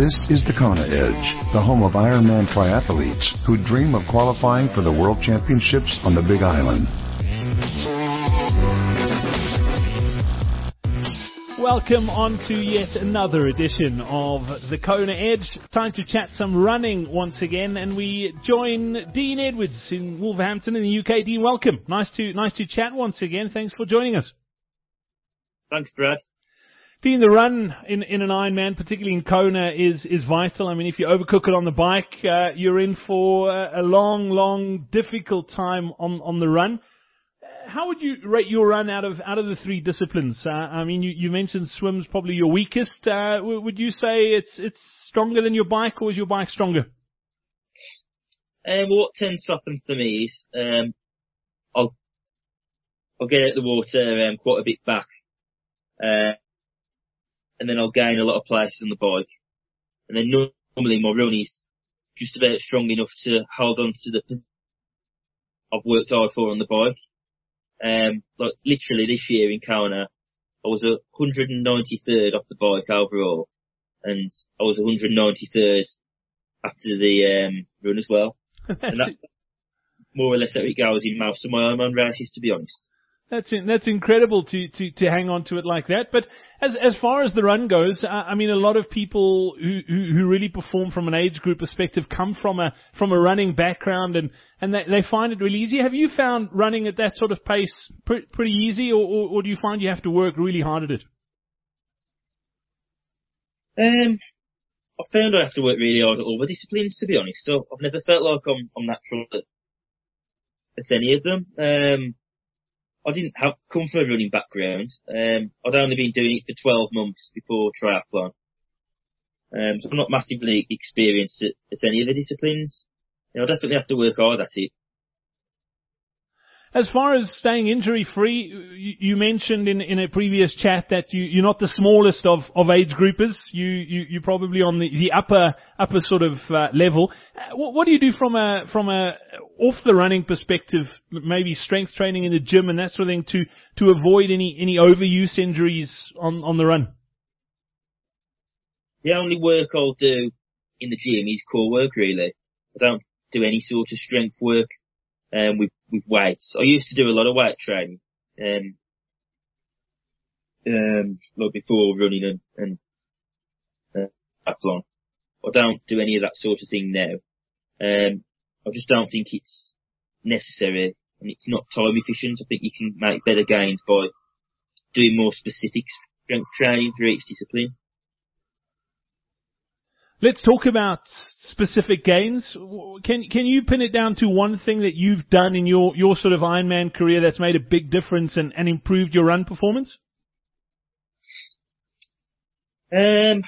This is the Kona Edge, the home of Ironman triathletes who dream of qualifying for the World Championships on the Big Island. Welcome on to yet another edition of the Kona Edge. Time to chat some running once again, and we join Dean Edwards in Wolverhampton in the UK. Dean, welcome. Nice to chat once again. Thanks for joining us. Thanks, Brad. Dean, the run in an Ironman, particularly in Kona, is vital. I mean, if you overcook it on the bike, you're in for a long, difficult time on the run. How would you rate your run out of the three disciplines? I mean, you mentioned swim's probably your weakest. Would you say it's stronger than your bike, or is your bike stronger? What tends to happen for me is I'll get out the water quite a bit back, and then I'll gain a lot of places on the bike. And then normally my run is just about strong enough to hold on to the position I've worked hard for on the bike. Like literally this year in Kona, I was 193rd off the bike overall, and I was 193rd after the run as well. And that's more or less how it goes in most of my Ironman races, to be honest. That's incredible to hang on to it like that. But as far as the run goes, I mean, a lot of people who really perform from an age group perspective come from a running background, and they find it really easy. Have you found running at that sort of pace pretty easy, or do you find you have to work really hard at it? I found I have to work really hard at all the disciplines, to be honest. So I've never felt like I'm natural at any of them. I didn't come from a running background. I'd only been doing it for 12 months before triathlon. So I'm not massively experienced at any of the disciplines. I definitely have to work hard at it. As far as staying injury-free, you mentioned in a previous chat that you're not the smallest of age groupers. You're probably on the upper sort of level. What do you do from a off the running perspective, maybe strength training in the gym and that sort of thing, to avoid any overuse injuries on the run? The only work I'll do in the gym is core work, really. I don't do any sort of strength work with weights. I used to do a lot of weight training, like before running and triathlon. I don't do any of that sort of thing now. I just don't think it's necessary, and it's not time efficient. I think you can make better gains by doing more specific strength training for each discipline. Let's talk about specific gains. Can you pin it down to one thing that you've done in your sort of Ironman career that's made a big difference and improved your run performance? It's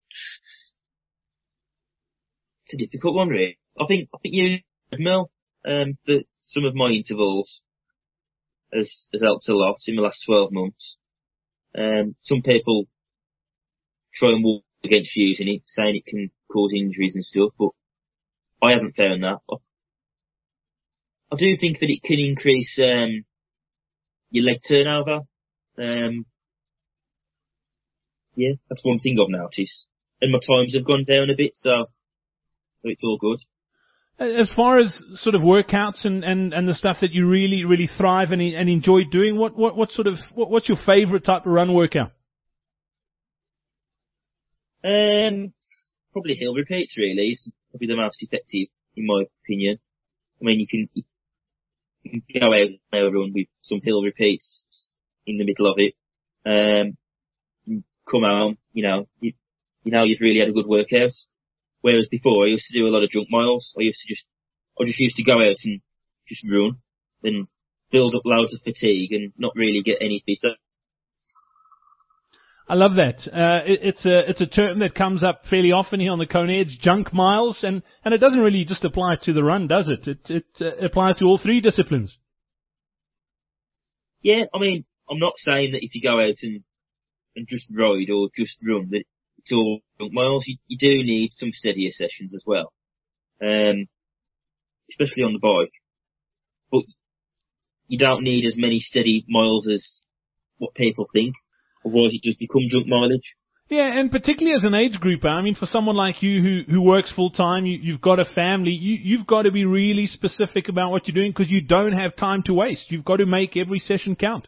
a difficult one, really. I think using treadmill for some of my intervals has helped a lot in the last 12 months. Some people try and walk against using it, saying it can cause injuries and stuff, but I haven't found that. I do think that it can increase your leg turnover. Yeah, that's one thing I've noticed. And my times have gone down a bit, so it's all good. As far as sort of workouts and the stuff that you really thrive and enjoy doing, what's your favourite type of run workout? Probably hill repeats, really. It's probably the most effective, in my opinion. I mean, you can go out and run with some hill repeats in the middle of it. Come home, you've really had a good workout. Whereas before, I used to do a lot of junk miles. I just used to go out and just run and build up loads of fatigue and not really get any fitter. I love that. It's a term that comes up fairly often here on the Kona Edge, junk miles, and it doesn't really just apply to the run, does it? It applies to all three disciplines. Yeah, I mean, I'm not saying that if you go out and just ride or just run, that it's all junk miles. You do need some steadier sessions as well, especially on the bike. But you don't need as many steady miles as what people think. Otherwise, it just becomes junk mileage. Yeah, and particularly as an age grouper, I mean, for someone like you who works full time, you've got a family, you've got to be really specific about what you're doing because you don't have time to waste. You've got to make every session count.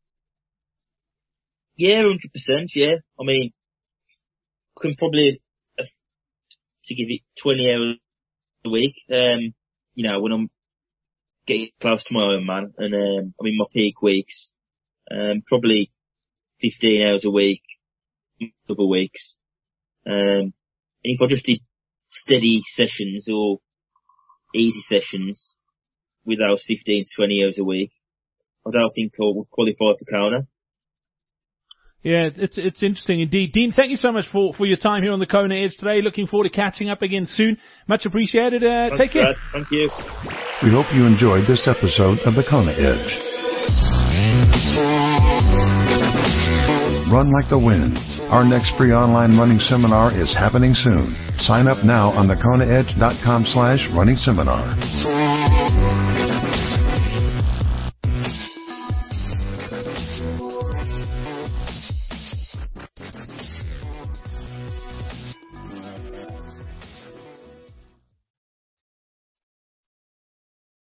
Yeah, 100%. Yeah, I mean, I can probably to give it 20 hours a week. You know, when I'm getting close to my Ironman and I'm in my peak weeks, probably 15 hours a week. Couple of weeks. And if I just did steady sessions or easy sessions with those 15 to 20 hours a week, I don't think I would qualify for Kona. Yeah, it's interesting indeed. Dean, thank you so much for your time here on the Kona Edge today. Looking forward to catching up again soon. Much appreciated. Take care. Brad. Thank you. We hope you enjoyed this episode of the Kona Edge. Run like the wind. Our next free online running seminar is happening soon. Sign up now on thekonaedge.com/running seminar.